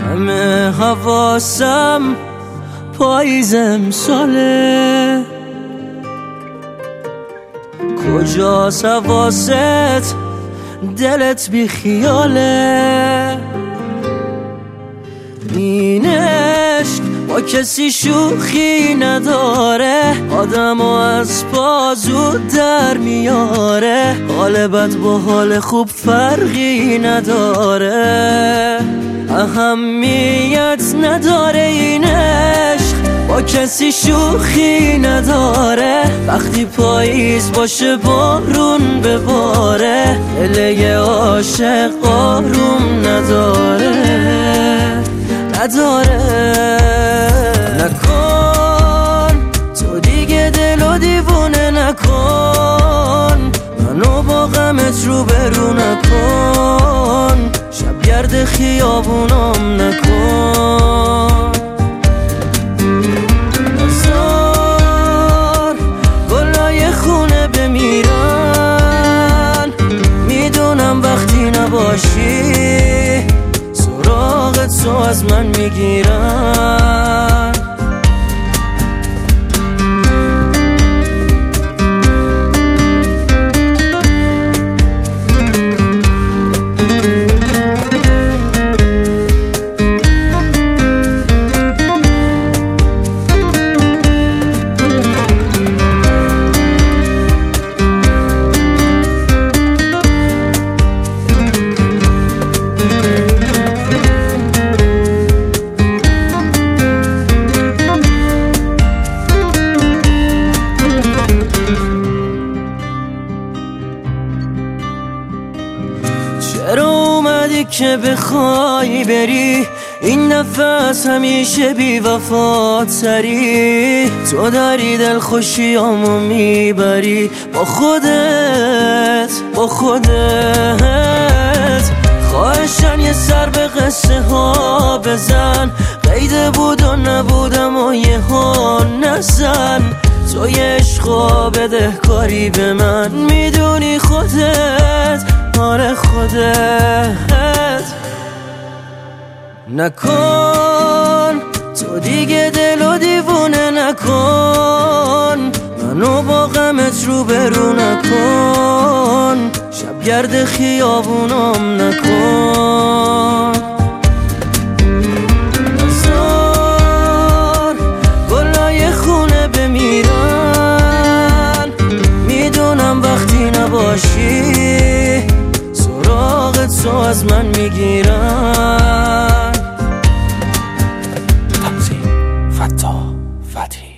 همه حواسم پاییز امساله، کجاست حواست دلت بی خیاله. این عشق با کسی شوخی نداره، آدمو از پا زود در میاره، حال بد با حال خوب فرقی نداره، اهمیت نداره. این عشق با کسی شوخی نداره، وقتی پاییز باشه بارون بباره، دل عاشق آروم نداره. نکن تو دیگه دلو دیوونه نکن، منو با غمت روبرو نکن، شبگرد خیابونام نکن. نزار گلای خونه بمیرن، میدونم وقتی نباشی سراغت تو از من میگیرن. چرا اومدی که بخوای بری، این نفس همیشه بی وفاتری، تو داری دل خوشیامو میبری با خودت. خواهشن یه سر به قصه ها بزن، قیده بود و نبودم و یه ها نزن، تو یه عشقا بده کاری به من، میدونی خودت، آره خودت. نکن تو دیگه دلو دیوونه نکن، منو با غمت روبرو نکن، شبگرد خیابونام نکن. نزار گلای خونه بمیرن، میدونم وقتی نباشی سراغت تو از من میگیرن. تمثیل فتا فتی.